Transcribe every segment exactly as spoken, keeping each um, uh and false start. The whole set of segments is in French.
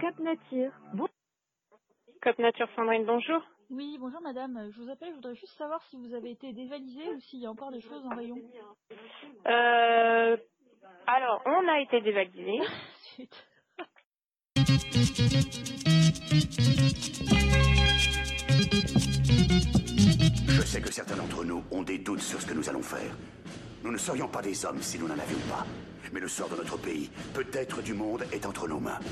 Cap Nature. Bon... Cap Nature Sandrine, bonjour. Oui, bonjour madame. Je vous appelle, je voudrais juste savoir si vous avez été dévalisé ou s'il y a encore des choses en rayon. Euh, alors, on a été dévalisé. Je sais que certains d'entre nous ont des doutes sur ce que nous allons faire. Nous ne serions pas des hommes si nous n'en avions pas. Mais le sort de notre pays, peut-être du monde, est entre nos mains.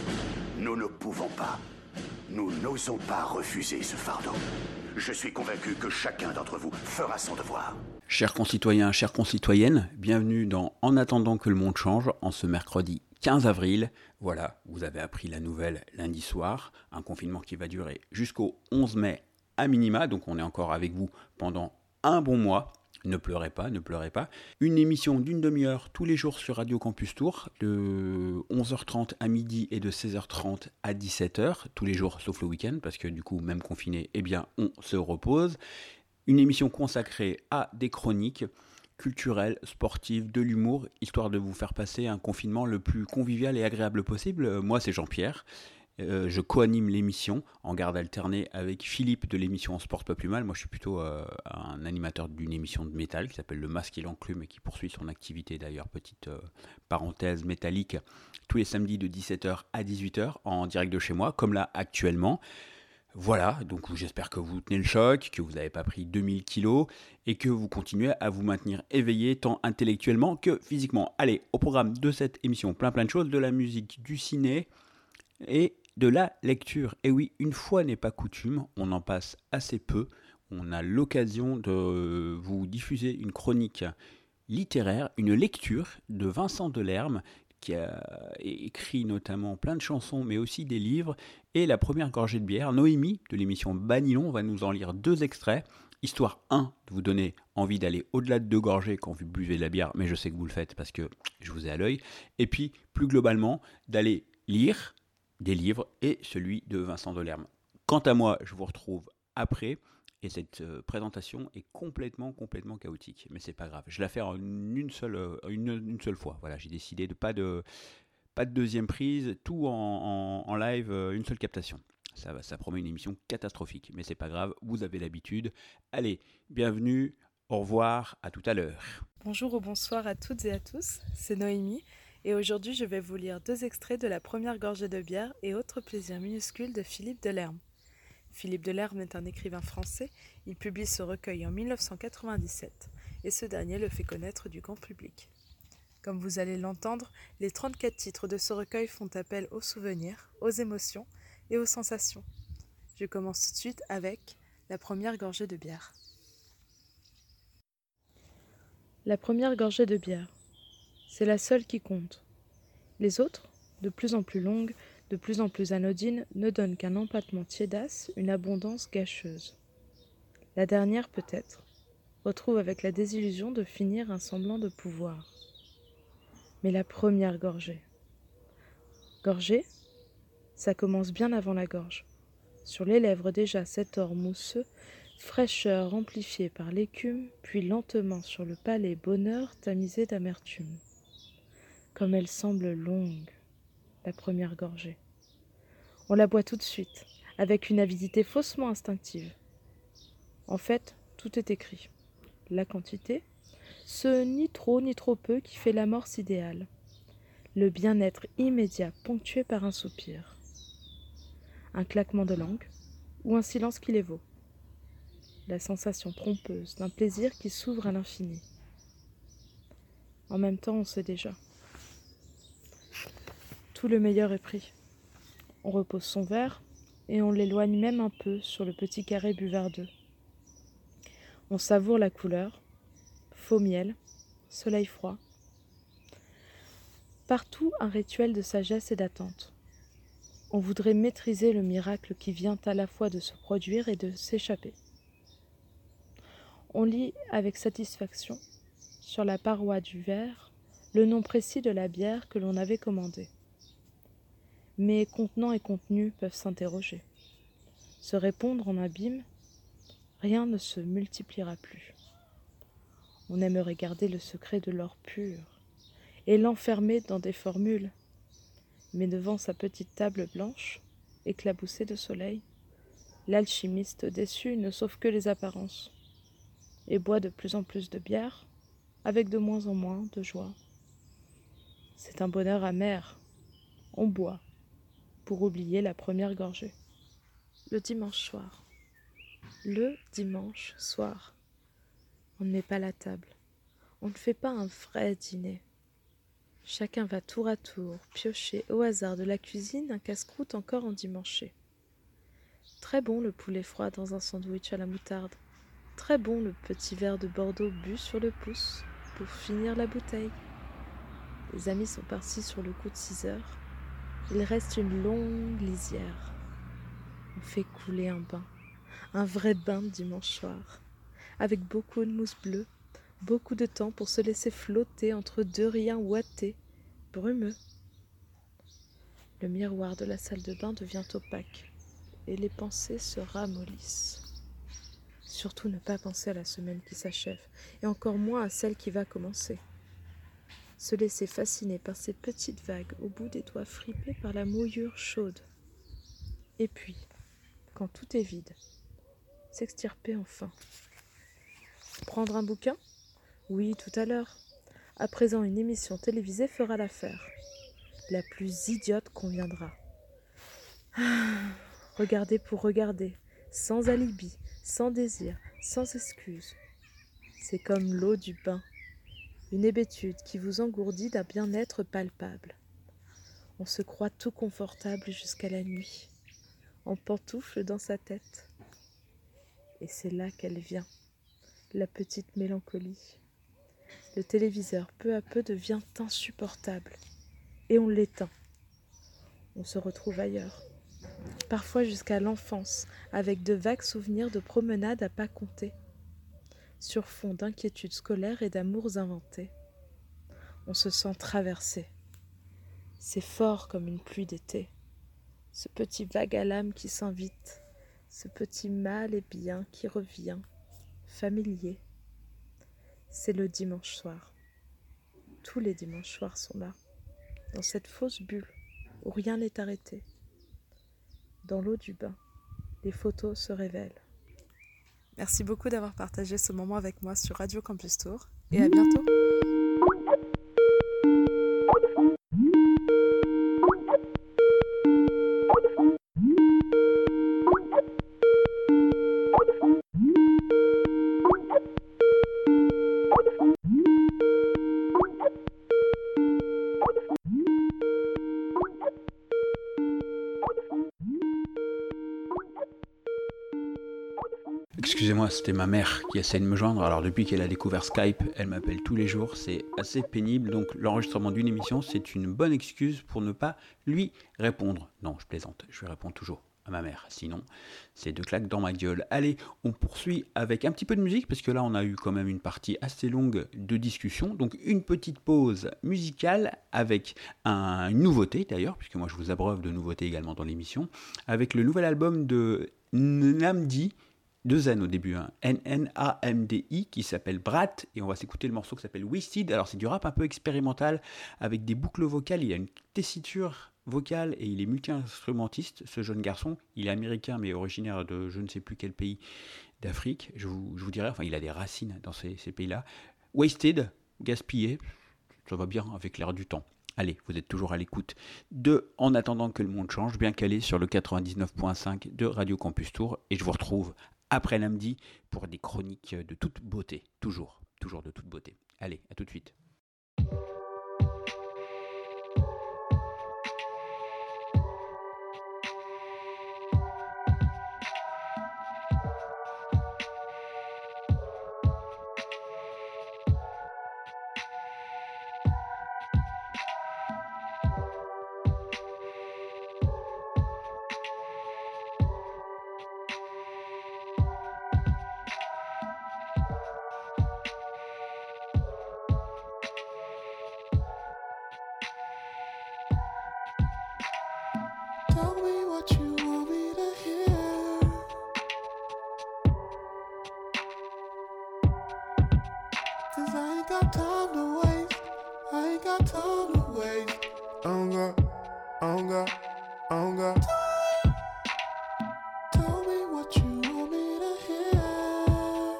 Nous ne pouvons pas. Nous n'osons pas refuser ce fardeau. Je suis convaincu que chacun d'entre vous fera son devoir. Chers concitoyens, chères concitoyennes, bienvenue dans En attendant que le monde change, en ce mercredi quinze avril. Voilà, vous avez appris la nouvelle lundi soir, un confinement qui va durer jusqu'au onze mai à minima, donc on est encore avec vous pendant un bon mois. Ne pleurez pas, ne pleurez pas. Une émission d'une demi-heure tous les jours sur Radio Campus Tours, de onze heures trente à midi et de seize heures trente à dix-sept heures, tous les jours sauf le week-end, parce que du coup, même confiné, eh bien, on se repose. Une émission consacrée à des chroniques culturelles, sportives, de l'humour, histoire de vous faire passer un confinement le plus convivial et agréable possible. Moi, c'est Jean-Pierre. Euh, je co-anime l'émission en garde alternée avec Philippe de l'émission On se porte pas plus mal. Moi je suis plutôt euh, un animateur d'une émission de métal qui s'appelle Le Masque et l'Enclume et qui poursuit son activité d'ailleurs, petite euh, parenthèse métallique, tous les samedis de dix-sept heures à dix-huit heures en direct de chez moi, comme là actuellement. Voilà, donc j'espère que vous tenez le choc, que vous n'avez pas pris deux mille kilos et que vous continuez à vous maintenir éveillé tant intellectuellement que physiquement. Allez, au programme de cette émission, plein plein de choses, de la musique, du ciné et de la lecture. Et oui, une fois n'est pas coutume, on en passe assez peu. On a l'occasion de vous diffuser une chronique littéraire, une lecture de Vincent Delerme, qui a écrit notamment plein de chansons, mais aussi des livres. Et la première gorgée de bière, Noémie, de l'émission Banilon, va nous en lire deux extraits. Histoire un, de vous donner envie d'aller au-delà de deux gorgées quand vous buvez de la bière, mais je sais que vous le faites parce que je vous ai à l'œil. Et puis, plus globalement, d'aller lire des livres et celui de Vincent Delerme. Quant à moi, je vous retrouve après et cette euh, présentation est complètement, complètement chaotique. Mais c'est pas grave, je la fais en une seule, euh, une, une seule fois. Voilà, j'ai décidé de pas de, pas de deuxième prise, tout en, en, en live, euh, une seule captation. Ça, ça promet une émission catastrophique, mais c'est pas grave, vous avez l'habitude. Allez, bienvenue, au revoir, à tout à l'heure. Bonjour ou bonsoir à toutes et à tous, c'est Noémie. Et aujourd'hui, je vais vous lire deux extraits de La première gorgée de bière et autres plaisirs minuscules de Philippe Delerme. Philippe Delerme est un écrivain français. Il publie ce recueil en mille neuf cent quatre-vingt-dix-sept et ce dernier le fait connaître du grand public. Comme vous allez l'entendre, les trente-quatre titres de ce recueil font appel aux souvenirs, aux émotions et aux sensations. Je commence tout de suite avec La première gorgée de bière. La première gorgée de bière. C'est la seule qui compte. Les autres, de plus en plus longues, de plus en plus anodines, ne donnent qu'un empattement tiédasse, une abondance gâcheuse. La dernière, peut-être, retrouve avec la désillusion de finir un semblant de pouvoir. Mais la première gorgée. Gorgée, ça commence bien avant la gorge. Sur les lèvres déjà cet or mousseux, fraîcheur amplifiée par l'écume, puis lentement sur le palais bonheur tamisé d'amertume. Comme elle semble longue, la première gorgée. On la boit tout de suite, avec une avidité faussement instinctive. En fait, tout est écrit. La quantité, ce ni trop ni trop peu qui fait l'amorce idéale. Le bien-être immédiat ponctué par un soupir. Un claquement de langue, ou un silence qui les vaut. La sensation trompeuse d'un plaisir qui s'ouvre à l'infini. En même temps, on sait déjà. Tout le meilleur est pris. On repose son verre et on l'éloigne même un peu sur le petit carré buvardeux. On savoure la couleur, faux miel, soleil froid. Partout un rituel de sagesse et d'attente. On voudrait maîtriser le miracle qui vient à la fois de se produire et de s'échapper. On lit avec satisfaction, sur la paroi du verre, le nom précis de la bière que l'on avait commandée. Mais contenant et contenu peuvent s'interroger. Se répondre en abîme, rien ne se multipliera plus. On aimerait garder le secret de l'or pur et l'enfermer dans des formules. Mais devant sa petite table blanche, éclaboussée de soleil, l'alchimiste déçu ne sauve que les apparences, et boit de plus en plus de bière, avec de moins en moins de joie. C'est un bonheur amer. On boit, pour oublier la première gorgée. Le dimanche soir. Le dimanche soir. On ne met pas la table. On ne fait pas un vrai dîner. Chacun va tour à tour piocher au hasard de la cuisine un casse-croûte encore endimanché. Très bon le poulet froid dans un sandwich à la moutarde. Très bon le petit verre de Bordeaux bu sur le pouce pour finir la bouteille. Les amis sont partis sur le coup de six heures. Il reste une longue lisière. On fait couler un bain, un vrai bain de dimanche soir, avec beaucoup de mousse bleue, beaucoup de temps pour se laisser flotter entre deux riens ouatés, brumeux. Le miroir de la salle de bain devient opaque et les pensées se ramollissent. Surtout ne pas penser à la semaine qui s'achève et encore moins à celle qui va commencer. Se laisser fasciner par ces petites vagues au bout des doigts fripés par la mouillure chaude. Et puis, quand tout est vide, s'extirper enfin. Prendre un bouquin ? Oui, tout à l'heure. À présent, une émission télévisée fera l'affaire. La plus idiote conviendra. Ah, regarder pour regarder, sans alibi, sans désir, sans excuse. C'est comme l'eau du bain, une hébétude qui vous engourdit d'un bien-être palpable. On se croit tout confortable jusqu'à la nuit, en pantoufles dans sa tête. Et c'est là qu'elle vient, la petite mélancolie. Le téléviseur peu à peu devient insupportable, et on l'éteint. On se retrouve ailleurs, parfois jusqu'à l'enfance, avec de vagues souvenirs de promenades à pas compter, sur fond d'inquiétudes scolaires et d'amours inventés. On se sent traversé. C'est fort comme une pluie d'été. Ce petit vague à l'âme qui s'invite, ce petit mal et bien qui revient, familier. C'est le dimanche soir. Tous les dimanches soirs sont là, dans cette fausse bulle où rien n'est arrêté. Dans l'eau du bain, les photos se révèlent. Merci beaucoup d'avoir partagé ce moment avec moi sur Radio Campus Tour et à bientôt. Excusez-moi, c'était ma mère qui essaie de me joindre. Alors depuis qu'elle a découvert Skype, elle m'appelle tous les jours. C'est assez pénible. Donc l'enregistrement d'une émission, c'est une bonne excuse pour ne pas lui répondre. Non, je plaisante. Je lui réponds toujours à ma mère. Sinon, c'est deux claques dans ma gueule. Allez, on poursuit avec un petit peu de musique parce que là, on a eu quand même une partie assez longue de discussion. Donc une petite pause musicale avec un, une nouveauté d'ailleurs, puisque moi je vous abreuve de nouveautés également dans l'émission, avec le nouvel album de Namdi. Deux N au début, hein. N N A M D I, qui s'appelle Brat, et on va s'écouter le morceau qui s'appelle Wasted. Alors c'est du rap un peu expérimental, avec des boucles vocales, il a une tessiture vocale, et il est multi-instrumentiste, ce jeune garçon. Il est américain, mais originaire de je ne sais plus quel pays d'Afrique, je vous, je vous dirais, enfin il a des racines dans ces, ces pays-là. Wasted, gaspillé, ça va bien avec l'air du temps. Allez, vous êtes toujours à l'écoute de En attendant que le monde change, bien calé sur le quatre-vingt-dix-neuf virgule cinq de Radio Campus Tour, et je vous retrouve après Namdi pour des chroniques de toute beauté, toujours, toujours de toute beauté. Allez, à tout de suite. don't got, I don't got time. Tell me what you want me to hear.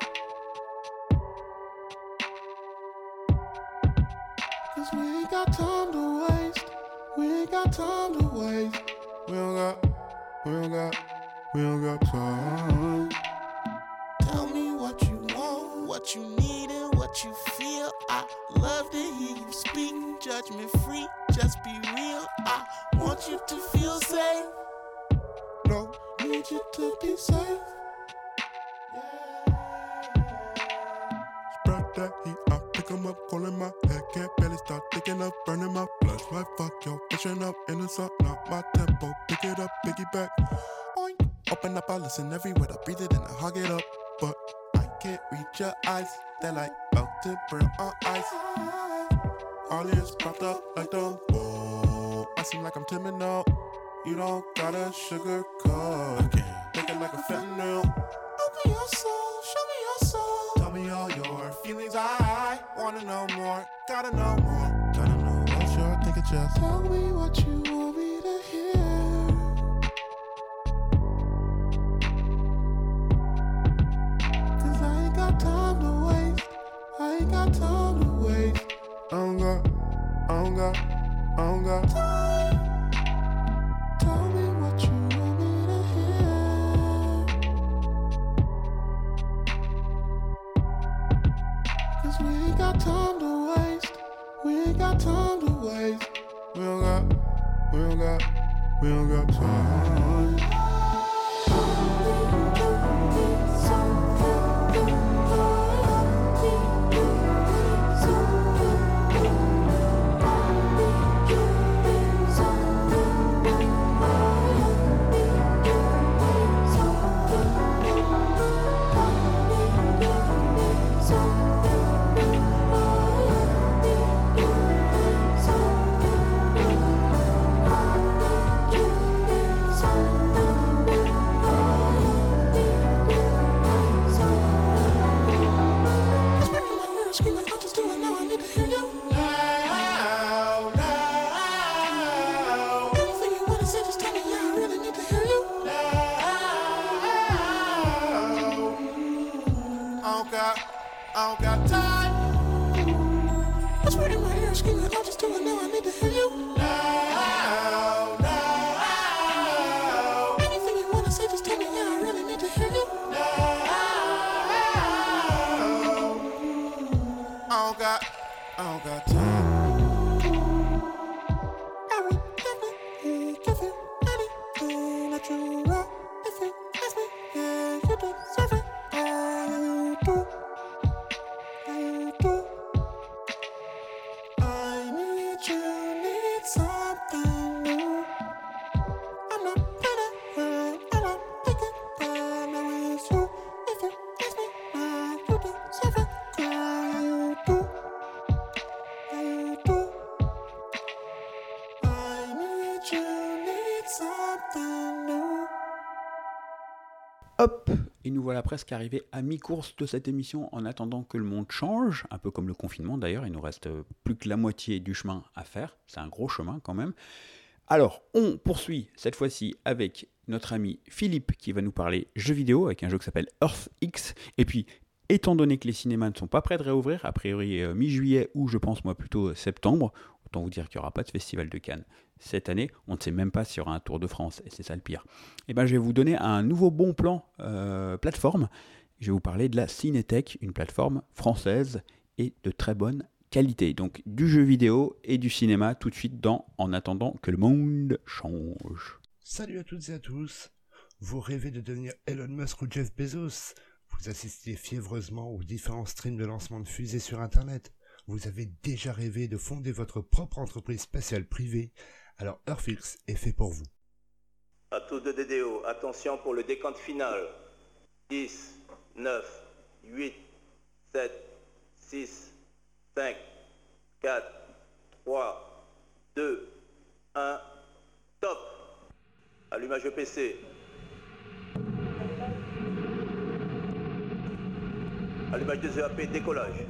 Cause we ain't got time to waste. We ain't got time to waste. We don't got, we don't got, we don't got time. Tell me what you want, what you need and what you feel. I love to hear you speak, judgment free, just be real. I want you to feel safe. No, need you to be safe. Spread that heat, I pick 'em up, calling my head, can't barely start thinking of burning my blood. Right, fuck yo, fishing up in the sun, not my tempo. Pick it up, piggyback. Oink. Open up, I listen every word, I breathe it and I hug it up. But I can't reach your eyes, they're like melted brown on ice. All is propped up like the whoa. I seem like I'm timid now. You don't gotta sugarcoat. Take it like a fentanyl. Open your soul, show me your soul. Tell me all your feelings, I wanna know more. Gotta know more. Gotta know what's your take it just. Tell me what you want me to hear. Cause I ain't got time to waste. I ain't got time to waste. I don't got, I don't got, I don't got time. Tell me what you want me to hear. Cause we ain't got time to waste. We ain't got time to waste. We don't got, we don't got, we don't got time. I don't got time. Whisper in my ear, screaming, I'll just do it now, I need to hear you. Now, now. Anything you wanna say, just tell me, yeah, I really need to hear you. Now. I don't got, I don't got time. I will definitely give you anything that you want. If you ask me, yeah, you deserve it. All you do. Hop, et nous voilà presque arrivés à mi-course de cette émission en attendant que le monde change, un peu comme le confinement d'ailleurs, il nous reste plus que la moitié du chemin à faire, c'est un gros chemin quand même. Alors, on poursuit cette fois-ci avec notre ami Philippe qui va nous parler jeux vidéo avec un jeu qui s'appelle EarthX, et puis étant donné que les cinémas ne sont pas prêts de réouvrir, a priori euh, mi-juillet ou je pense moi plutôt septembre, autant vous dire qu'il n'y aura pas de festival de Cannes cette année, on ne sait même pas s'il y aura un Tour de France, et c'est ça le pire. Et ben, je vais vous donner un nouveau bon plan euh, plateforme, je vais vous parler de la Cinétech, une plateforme française et de très bonne qualité, donc du jeu vidéo et du cinéma tout de suite dans En attendant que le monde change. Salut à toutes et à tous, vous rêvez de devenir Elon Musk ou Jeff Bezos, vous assistez fiévreusement aux différents streams de lancement de fusées sur internet, vous avez déjà rêvé de fonder votre propre entreprise spatiale privée, alors EarthX est fait pour vous. À tous de D D O, attention pour le décompte final. dix, neuf, huit, sept, six, cinq, quatre, trois, deux, un, top. Allumage P C. Allumage des E A P, décollage.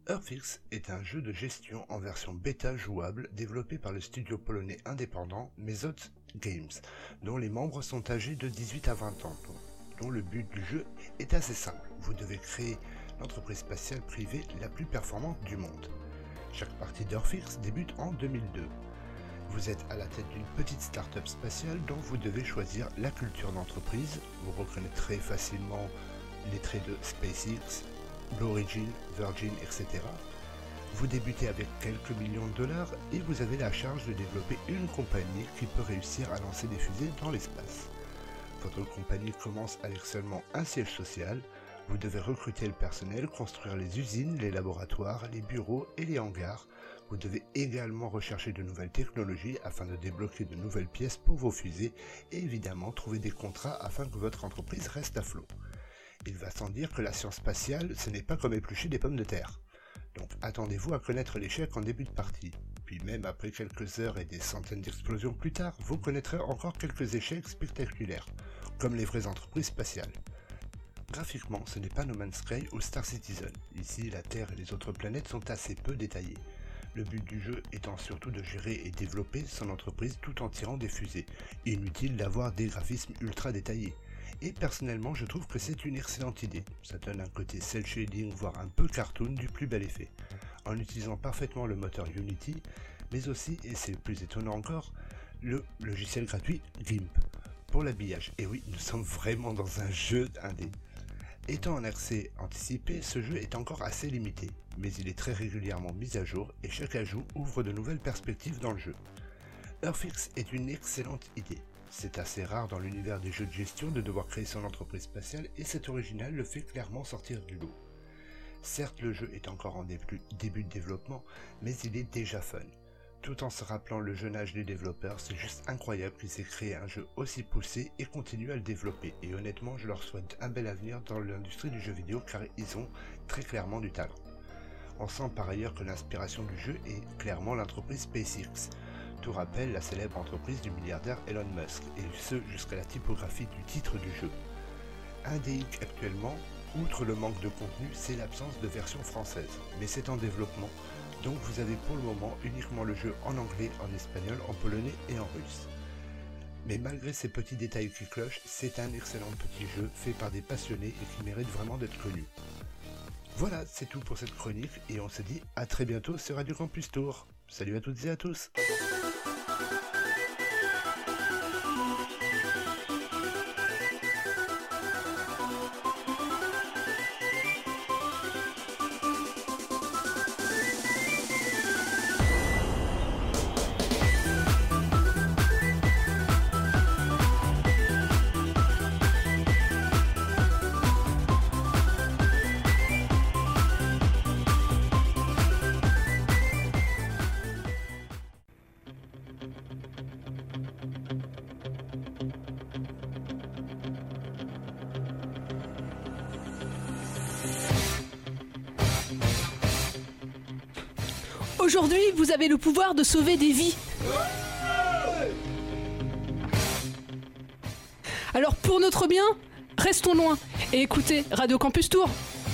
Earthfix est un jeu de gestion en version bêta jouable développé par le studio polonais indépendant Method Games, dont les membres sont âgés de dix-huit à vingt ans, dont le but du jeu est assez simple. Vous devez créer l'entreprise spatiale privée la plus performante du monde. Chaque partie d'Earthfix débute en deux mille deux. Vous êtes à la tête d'une petite start-up spatiale dont vous devez choisir la culture d'entreprise. Vous reconnaîtrez facilement les traits de SpaceX, Blue Origin, Virgin, et cetera. Vous débutez avec quelques millions de dollars et vous avez la charge de développer une compagnie qui peut réussir à lancer des fusées dans l'espace. Votre compagnie commence avec seulement un siège social. Vous devez recruter le personnel, construire les usines, les laboratoires, les bureaux et les hangars. Vous devez également rechercher de nouvelles technologies afin de débloquer de nouvelles pièces pour vos fusées et évidemment trouver des contrats afin que votre entreprise reste à flot. Il va sans dire que la science spatiale, ce n'est pas comme éplucher des pommes de terre. Donc attendez-vous à connaître l'échec en début de partie. Puis même après quelques heures et des centaines d'explosions plus tard, vous connaîtrez encore quelques échecs spectaculaires, comme les vraies entreprises spatiales. Graphiquement, ce n'est pas No Man's Sky ou Star Citizen. Ici, la Terre et les autres planètes sont assez peu détaillées. Le but du jeu étant surtout de gérer et développer son entreprise tout en tirant des fusées. Inutile d'avoir des graphismes ultra détaillés. Et personnellement, je trouve que c'est une excellente idée. Ça donne un côté cel shading, voire un peu cartoon du plus bel effet. En utilisant parfaitement le moteur Unity, mais aussi, et c'est plus étonnant encore, le logiciel gratuit GIMP pour l'habillage. Et oui, nous sommes vraiment dans un jeu indé. Étant en accès anticipé, ce jeu est encore assez limité, mais il est très régulièrement mis à jour et chaque ajout ouvre de nouvelles perspectives dans le jeu. Earthfix est une excellente idée. C'est assez rare dans l'univers des jeux de gestion de devoir créer son entreprise spatiale et cet original le fait clairement sortir du lot. Certes, le jeu est encore en début, début de développement, mais il est déjà fun. Tout en se rappelant le jeune âge des développeurs, c'est juste incroyable qu'ils aient créé un jeu aussi poussé et continuent à le développer. Et honnêtement, je leur souhaite un bel avenir dans l'industrie du jeu vidéo car ils ont très clairement du talent. On sent par ailleurs que l'inspiration du jeu est clairement l'entreprise SpaceX. Tout rappelle la célèbre entreprise du milliardaire Elon Musk, et ce jusqu'à la typographie du titre du jeu. Un des hicks actuellement, outre le manque de contenu, c'est l'absence de version française, mais c'est en développement, donc vous avez pour le moment uniquement le jeu en anglais, en espagnol, en polonais et en russe. Mais malgré ces petits détails qui clochent, c'est un excellent petit jeu fait par des passionnés et qui mérite vraiment d'être connu. Voilà, c'est tout pour cette chronique et on se dit à très bientôt sur Radio Campus Tour. Salut à toutes et à tous. Aujourd'hui, vous avez le pouvoir de sauver des vies. Alors pour notre bien, restons loin et écoutez Radio Campus Tour.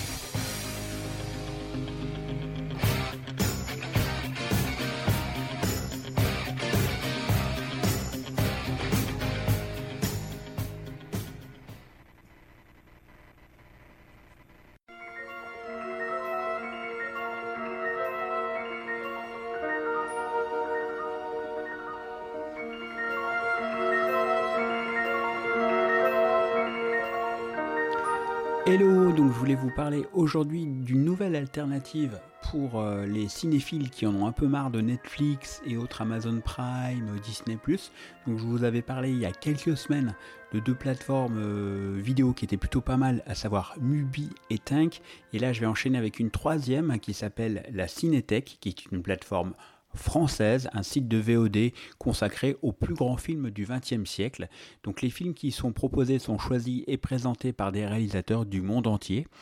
Hello, donc je voulais vous parler aujourd'hui d'une nouvelle alternative pour euh, les cinéphiles qui en ont un peu marre de Netflix et autres Amazon Prime, Disney plus. Donc je vous avais parlé il y a quelques semaines de deux plateformes euh, vidéo qui étaient plutôt pas mal, à savoir Mubi et Tank. Et là je vais enchaîner avec une troisième qui s'appelle la Cinétech, qui est une plateforme française, un site de V O D consacré aux plus grands films du vingtième siècle. Donc les films qui sont proposés sont choisis et présentés par des réalisateurs du monde entier.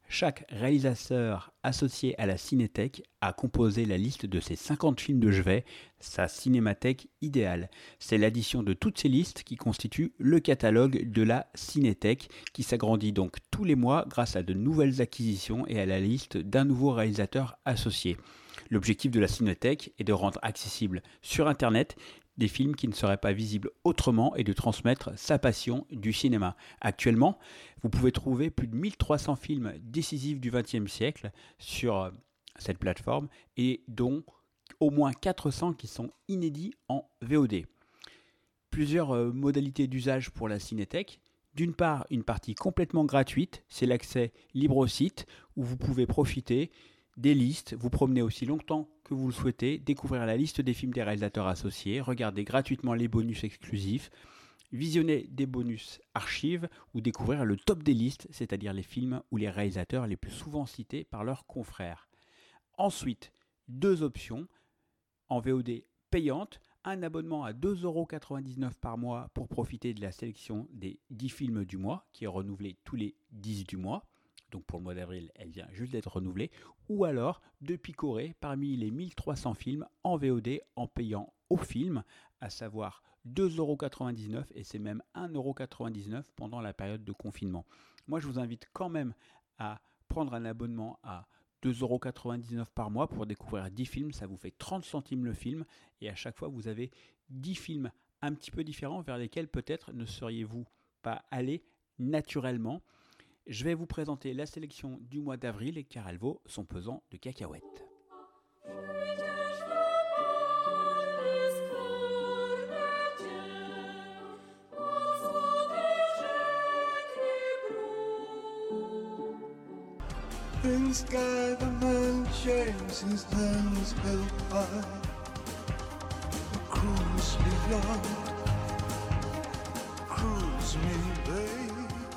Chaque réalisateur associé à la Cinétech a composé la liste de ses cinquante films de chevet, sa cinémathèque idéale. C'est l'addition de toutes ces listes qui constitue le catalogue de la Cinétech, qui s'agrandit donc tous les mois grâce à de nouvelles acquisitions et à la liste d'un nouveau réalisateur associé. L'objectif de la Cinétech est de rendre accessible sur Internet des films qui ne seraient pas visibles autrement et de transmettre sa passion du cinéma. Actuellement, vous pouvez trouver plus de mille trois cents films décisifs du vingtième siècle sur cette plateforme et dont au moins quatre cents qui sont inédits en V O D. Plusieurs euh, modalités d'usage pour la Cinétech. D'une part, une partie complètement gratuite, c'est l'accès libre au site où vous pouvez profiter des listes, vous promener aussi longtemps que vous le souhaitez, découvrir la liste des films des réalisateurs associés, regarder gratuitement les bonus exclusifs, visionner des bonus archives ou découvrir le top des listes, c'est-à-dire les films ou les réalisateurs les plus souvent cités par leurs confrères. Ensuite, deux options en V O D payante, un abonnement à deux euros quatre-vingt-dix-neuf par mois pour profiter de la sélection des dix films du mois, qui est renouvelée tous les dix du mois. Donc pour le mois d'avril, elle vient juste d'être renouvelée, ou alors de picorer parmi les mille trois cents films en V O D en payant au film, à savoir deux euros quatre-vingt-dix-neuf et c'est même un euro quatre-vingt-dix-neuf pendant la période de confinement. Moi, je vous invite quand même à prendre un abonnement à deux euros quatre-vingt-dix-neuf par mois pour découvrir dix films, ça vous fait trente centimes le film et à chaque fois, vous avez dix films un petit peu différents vers lesquels peut-être ne seriez-vous pas allé naturellement. Je vais vous présenter la sélection du mois d'avril car elle vaut son pesant de cacahuètes. In the sky the man shaves his hands held high. Cruise me beyond, cruise me babe.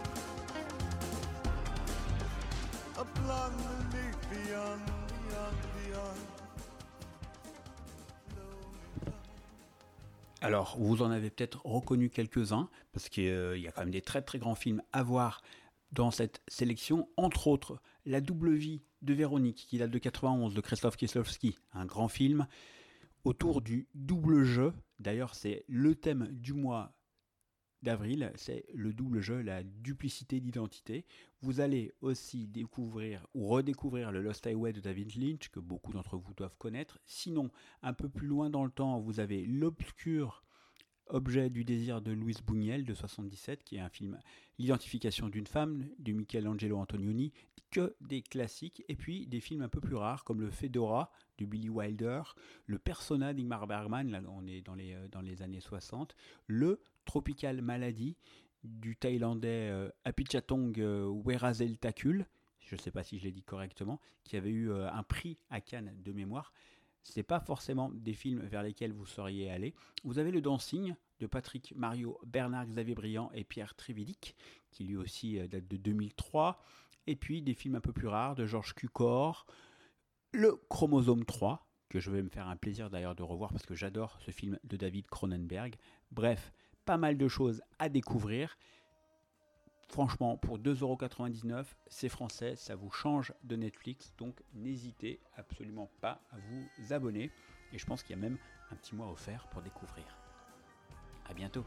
Alors, vous en avez peut-être reconnu quelques-uns, parce qu'il euh, y a quand même des très très grands films à voir dans cette sélection, entre autres La double vie de Véronique, qui date de quatre-vingt-onze, de Krzysztof Kieslowski, un grand film autour du double jeu. D'ailleurs, c'est le thème du mois d'avril, c'est le double jeu, la duplicité d'identité. Vous allez aussi découvrir ou redécouvrir le Lost Highway de David Lynch, que beaucoup d'entre vous doivent connaître. Sinon, un peu plus loin dans le temps, vous avez L'obscur objet du désir de Louise Buñuel de soixante-dix-sept, qui est un film L'identification d'une femme de Michelangelo Antonioni, que des classiques, et puis des films un peu plus rares comme Le Fedora de Billy Wilder, Le Persona d'Ingmar Bergman, là on est dans les, dans les années soixante, Le Tropical Malady du Thaïlandais euh, Apichatong euh, Weerasethakul, je ne sais pas si je l'ai dit correctement, qui avait eu euh, un prix à Cannes de mémoire. Ce n'est pas forcément des films vers lesquels vous seriez allé. Vous avez Le Dancing de Patrick Mario, Bernard Xavier Briand et Pierre Trévidic, qui lui aussi euh, date de deux mille trois. Et puis des films un peu plus rares de Georges Cukor, Le Chromosome trois, que je vais me faire un plaisir d'ailleurs de revoir parce que j'adore ce film de David Cronenberg. Bref, pas mal de choses à découvrir. Franchement, pour deux euros quatre-vingt-dix-neuf, c'est français, ça vous change de Netflix, donc n'hésitez absolument pas à vous abonner. Et je pense qu'il y a même un petit mois offert pour découvrir. À bientôt.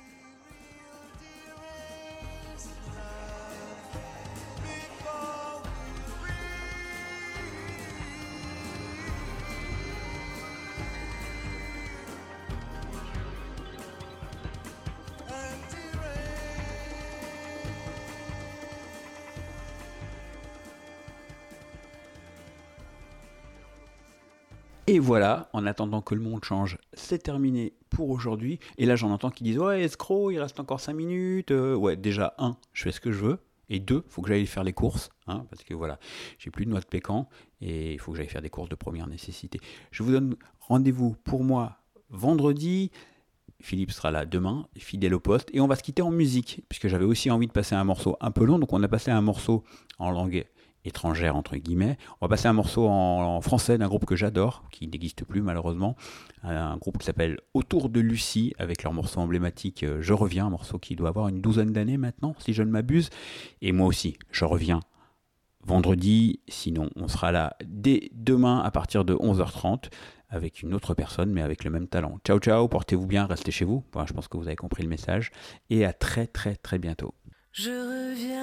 Et voilà, en attendant que le monde change, c'est terminé pour aujourd'hui. Et là, j'en entends qui disent « Ouais, escroc, il reste encore cinq minutes. Euh, » Ouais, déjà, un, je fais ce que je veux. Et deux, il faut que j'aille faire les courses. Hein, parce que voilà, j'ai plus de noix de pécan. Et il faut que j'aille faire des courses de première nécessité. Je vous donne rendez-vous pour moi vendredi. Philippe sera là demain, fidèle au poste. Et on va se quitter en musique. Puisque j'avais aussi envie de passer un morceau un peu long. Donc on a passé un morceau en langue étrangère entre guillemets. On va passer un morceau en, en français d'un groupe que j'adore, qui n'existe plus malheureusement, un groupe qui s'appelle Autour de Lucie, avec leur morceau emblématique euh, Je reviens, un morceau qui doit avoir une douzaine d'années maintenant, si je ne m'abuse, et moi aussi, je reviens vendredi. Sinon, on sera là dès demain à partir de onze heures trente avec une autre personne, mais avec le même talent. Ciao, ciao, portez-vous bien, restez chez vous. Enfin, je pense que vous avez compris le message. Et à très, très, très bientôt. Je reviens,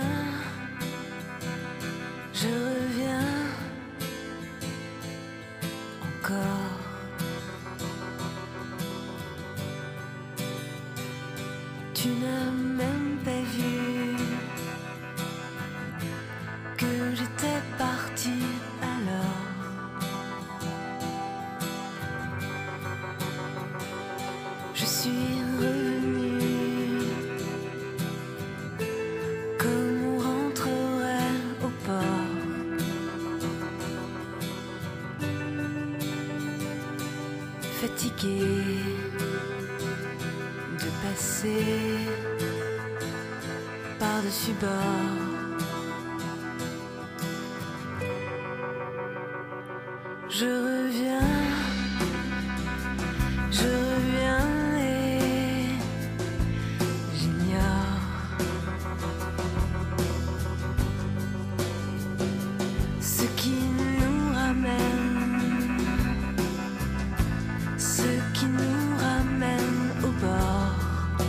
je reviens encore. Tu n'as même pas vu que j'étais partie alors. Je suis revenue comme on rentrerait au port. Fatiguée de passer par-dessus bord. Je reviens, je reviens et j'ignore ce qui nous ramène, ce qui nous ramène au bord.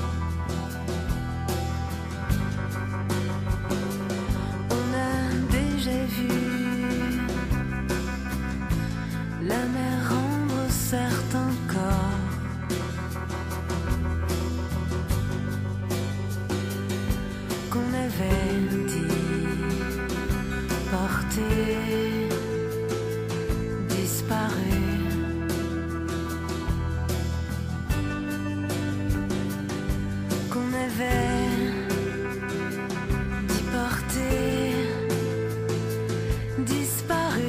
On a déjà vu la mer rendre certains corps. Qu'on avait dit porter disparu. Qu'on avait dit porter disparu.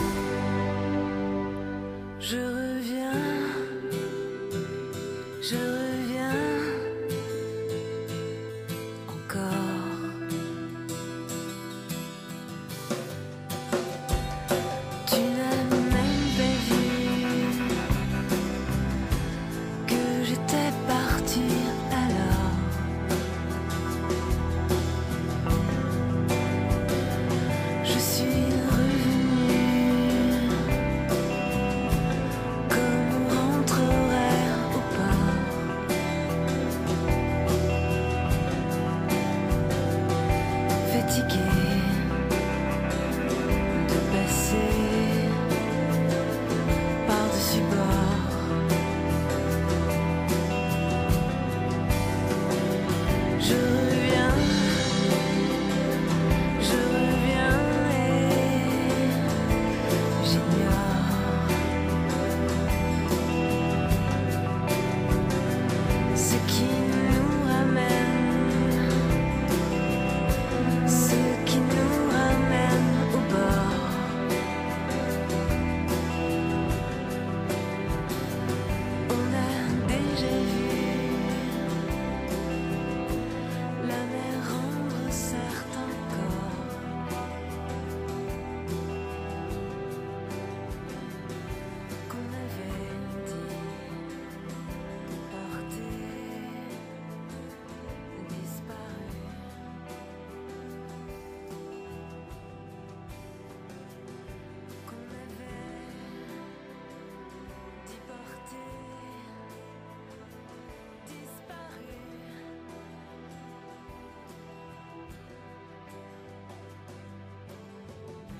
Je reviens, je